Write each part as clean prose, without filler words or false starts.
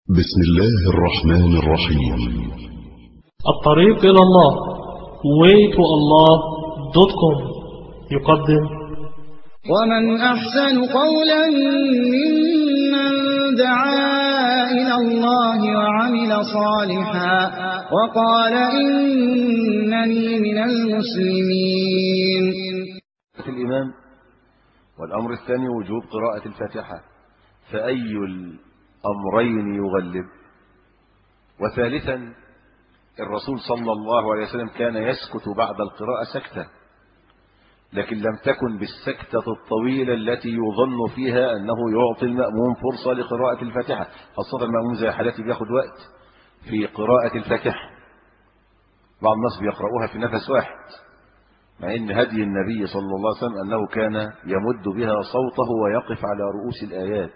بسم الله الرحمن الرحيم. الطريق إلى الله waytoallah.com يقدم ومن أحسن قولا ممن دعا إلى الله وعمل صالحا وقال إنني من المسلمين. الإمام. والأمر الثاني وجوب قراءة الفاتحة، فأي الأمرين يغلب؟ وثالثا الرسول صلى الله عليه وسلم كان يسكت بعد القراءة سكتة، لكن لم تكن بالسكتة الطويلة التي يظن فيها أنه يعطي المأموم فرصة لقراءة الفاتحة، خاصة المأموم زي حالتي بياخد وقت في قراءة الفاتحة. بعض الناس بيقرأوها في نفس واحد، مع أن هدي النبي صلى الله عليه وسلم أنه كان يمد بها صوته ويقف على رؤوس الآيات.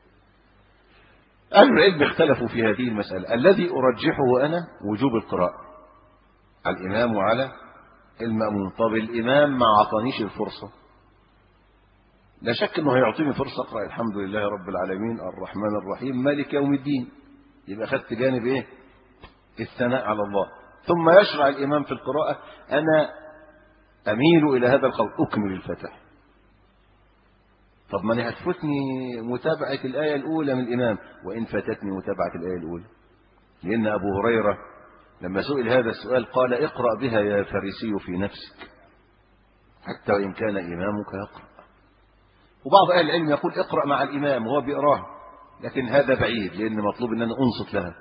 أهل العلم اختلفوا في هذه المسألة. الذي أرجحه أنا وجوب القراءة على الإمام وعلى المأموم. طب الإمام ما عطانيش الفرصة، لا شك أنه هيعطيني فرصة أقرأ الحمد لله رب العالمين الرحمن الرحيم مالك يوم الدين، يبقى أخذت جانب إيه؟ الثناء على الله. ثم يشرع الإمام في القراءة. أنا أميل إلى هذا القول، أكمل الفاتحة. طب ما هتفوتني متابعة الآية الأولى من الإمام، وإن فاتتني متابعة الآية الأولى، لأن أبو هريرة لما سئل هذا السؤال قال اقرأ بها يا فارسي في نفسك حتى وإن كان إمامك يقرأ. وبعض أهل العلم يقول اقرأ مع الإمام وهو بيقراه، لكن هذا بعيد، لأن مطلوب أن أنا أنصت لها،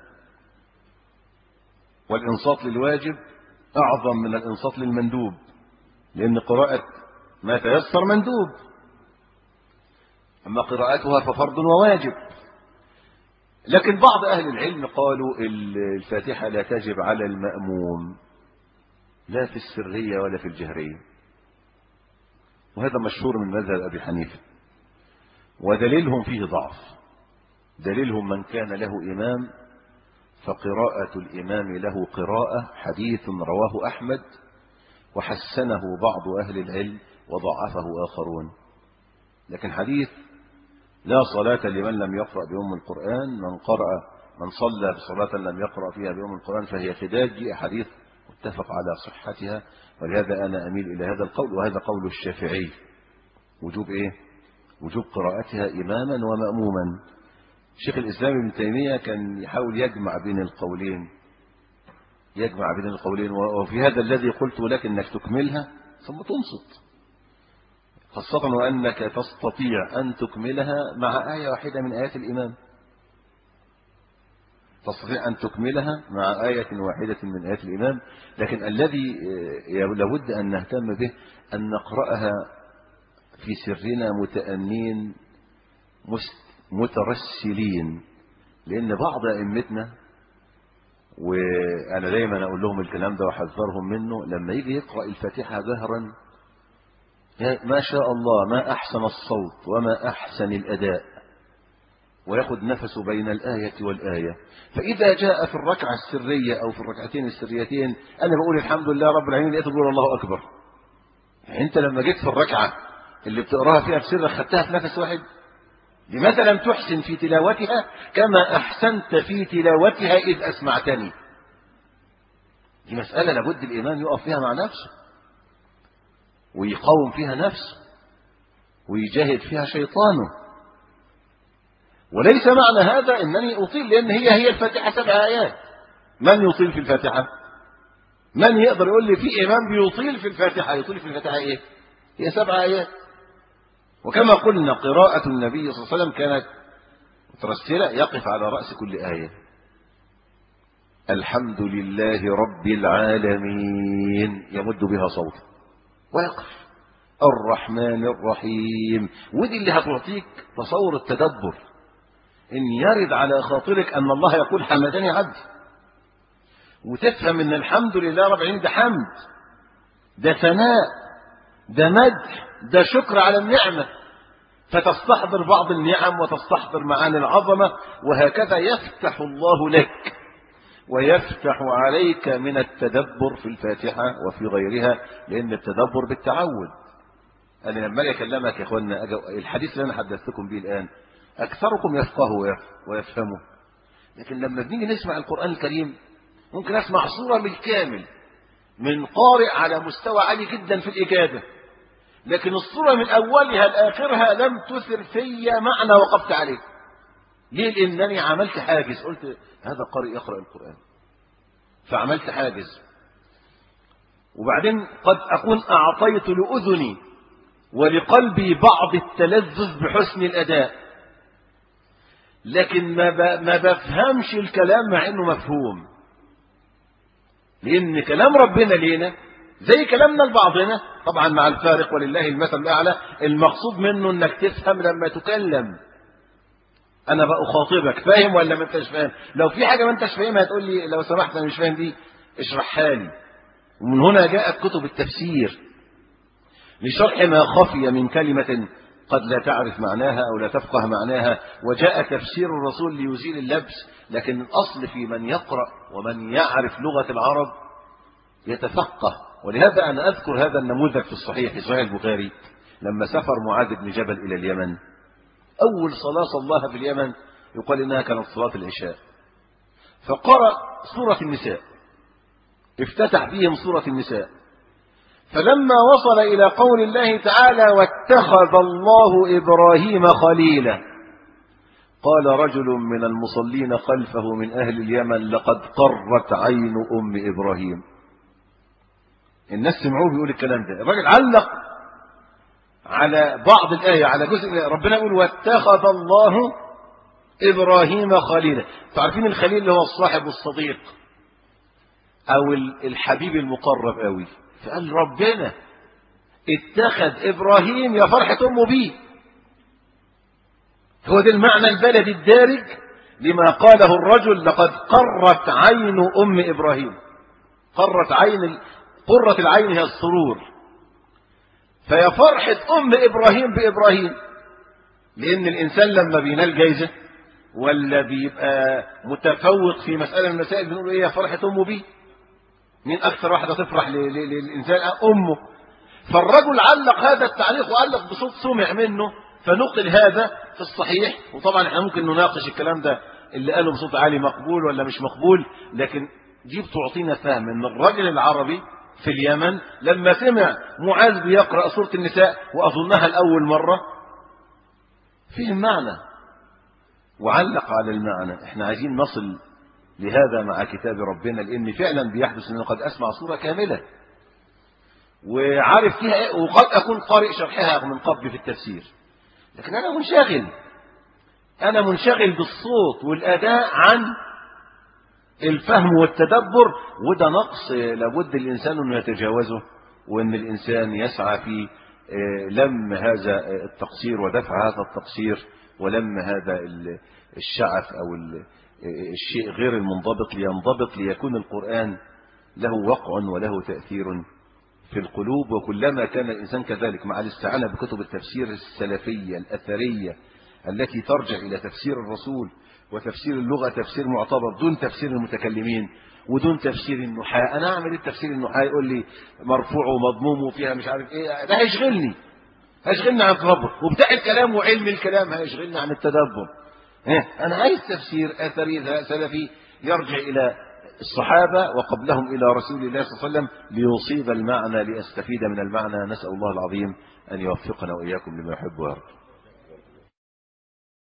والإنصات للواجب أعظم من الإنصات للمندوب، لأن قراءة ما تيسر مندوب، أما قراءتها ففرض وواجب. لكن بعض أهل العلم قالوا الفاتحة لا تجب على المأموم لا في السرية ولا في الجهرية، وهذا مشهور من مذهب أبي حنيفة، ودليلهم فيه ضعف. دليلهم من كان له إمام فقراءة الإمام له قراءة، حديث رواه أحمد وحسنه بعض أهل العلم وضعفه آخرون. لكن حديث لا صلاة لمن لم يقرأ بأم القرآن، من صلى بصلاة لم يقرأ فيها بأم القرآن فهي خداج، دي أحاديث متفق على صحتها، ولهذا أنا أميل إلى هذا القول، وهذا قول الشافعي. وجوب إيه؟ وجوب قراءتها إماما ومأموما. شيخ الإسلام ابن تيمية كان يحاول يجمع بين القولين، وفي هذا الذي قلت لك أنك تكملها ثم تنصت، خاصة وأنك تستطيع أن تكملها مع آية واحدة من آيات الإمام، تستطيع أن تكملها مع آية واحدة من آيات الإمام. لكن الذي لابد أن نهتم به أن نقرأها في سرنا متأنين مترسلين، لأن بعض أئمتنا، وأنا دايما أقول لهم الكلام ده وحذرهم منه، لما يجي يقرأ الفاتحة جهرا ما شاء الله ما أحسن الصوت وما أحسن الأداء، ويأخذ نفسه بين الآية والآية. فإذا جاء في الركعة السرية أو في الركعتين السريتين أنا بقول الحمد لله رب العالمين، لقيته بيقول الله أكبر. يعني أنت لما جيت في الركعة اللي بتقراها فيها بسر خدتها في نفس واحد، لماذا لم تحسن في تلاوتها كما أحسنت في تلاوتها إذ أسمعتني؟ دي مسألة لابد الإمام يقف فيها مع نفسه ويقاوم فيها نفسه ويجاهد فيها شيطانه. وليس معنى هذا أنني أطيل، لأن هي الفاتحة 7 آيات. من يطيل في الفاتحة؟ من يقدر يقول لي في إمام بيطيل في الفاتحة؟ يطيل في الفاتحة إيه؟ هي 7 آيات. وكما قلنا قراءة النبي صلى الله عليه وسلم كانت مترسلة، يقف على رأس كل آية الحمد لله رب العالمين، يمد بها صوته ويقف الرحمن الرحيم. ودي اللي هتعطيك تصور التدبر، ان يرد على خاطرك ان الله يقول حمدني عبدي، وتفهم ان الحمد لله رب العالمين ده حمد، ده ثناء، ده مدح، ده شكر على النعمة، فتستحضر بعض النعم وتستحضر معاني العظمة، وهكذا يفتح الله لك ويفتح عليك من التدبر في الفاتحة وفي غيرها، لأن التدبر بالتعود. أنا لما أجي أكلمك يا إخوانا، الحديث اللي أنا حدثتكم به الآن أكثركم يفقهه ويفهمه، لكن لما بنيجي نسمع القرآن الكريم ممكن أسمع صورة بالكامل من قارئ على مستوى عالي جدا في الإجابة، لكن الصورة من أولها لآخرها لم تثر في معنى وقفت عليه. ليه؟ لأنني عملت حاجز، قلت هذا قارئ يقرأ القرآن، فعملت حاجز. وبعدين قد أكون أعطيت لأذني ولقلبي بعض التلذذ بحسن الأداء، لكن ما بفهمش الكلام مع أنه مفهوم، لأن كلام ربنا لينا زي كلامنا لبعضنا، طبعا مع الفارق ولله المثل الأعلى. المقصود منه أنك تفهم لما تكلم. أنا بأخاطبك، فاهم ولا ما أنتش فاهم؟ لو في حاجة ما أنتش فاهمها تقول لي لو سمحت أنا مش فاهم دي، اشرحها لي. ومن هنا جاءت كتب التفسير لشرح ما خفي من كلمة قد لا تعرف معناها أو لا تفقه معناها، وجاء تفسير الرسول ليزيل اللبس. لكن الأصل في من يقرأ ومن يعرف لغة العرب يتفقه. ولهذا أنا أذكر هذا النموذج في الصحيح، في صحيح البخاري، لما سافر معاذ بن جبل إلى اليمن، أول صلاة صلاها في اليمن يقال إنها كانت صلاة العشاء، فقرأ سورة النساء، افتتح بهم سورة النساء. فلما وصل إلى قول الله تعالى واتخذ الله إبراهيم خليلا، قال رجل من المصلين خلفه من أهل اليمن لقد قرت عين أم إبراهيم. الناس سمعوه بيقول الكلام ده، الراجل علق على بعض الآية، على جزء الآية. ربنا يقول واتخذ الله إبراهيم خليلا. تعرفين الخليل اللي هو الصاحب الصديق أو الحبيب المقرب قوي. فقال ربنا اتخذ إبراهيم يا فرحة أمه بيه. هو ده المعنى البلدي الدارج لما قاله الرجل لقد قرت عين أم إبراهيم. قرة العين هي السرور، فيا فرحة أم إبراهيم بإبراهيم. لأن الإنسان لما بينال جايزة ولا بيبقى متفوق في مسألة من المسائل بنقول إيه؟ يا فرحة أمه بيه. مين أكثر واحدة تفرح للإنسان؟ أمه. فالرجل علق هذا التعليق وعلق بصوت سمع منه، فنقل هذا في الصحيح. وطبعا احنا ممكن نناقش الكلام ده اللي قاله بصوت عالي مقبول ولا مش مقبول، لكن دي بتعطينا فهم ان الرجل العربي في اليمن لما سمع معاذ بيقرأ سورة النساء وأظنها الأول مرة فهم معنى وعلق على المعنى. احنا عايزين نصل لهذا مع كتاب ربنا، لأن فعلا بيحدث أن قد أسمع سورة كاملة وعارف فيها إيه، وقد أكون قارئ شرحها من قبل في التفسير، لكن أنا منشغل بالصوت والأداء عن الفهم والتدبر. وده نقص لابد الإنسان أنه يتجاوزه، وأن الإنسان يسعى في لم هذا التقصير ودفع هذا التقصير ولم هذا الشعث أو الشيء غير المنضبط لينضبط، ليكون القرآن له وقع وله تأثير في القلوب. وكلما كان الإنسان كذلك مع الاستعانة بكتب التفسير السلفية الأثرية التي ترجع إلى تفسير الرسول وتفسير اللغة تفسير معتبر دون تفسير المتكلمين ودون تفسير النحاة. أنا أعمل التفسير النحاة يقول لي مرفوع ومضموم وفيها مش عارف إيه، ده هيشغلني عن التدبر. وبتاع الكلام وعلم الكلام هيشغلني عن التدبر. أنا عايز تفسير أثري سلفي يرجع إلى الصحابة وقبلهم إلى رسول الله صلى الله عليه وسلم ليصيب المعنى، لأستفيد من المعنى. نسأل الله العظيم أن يوفقنا وإياكم لما يحب ويرضى.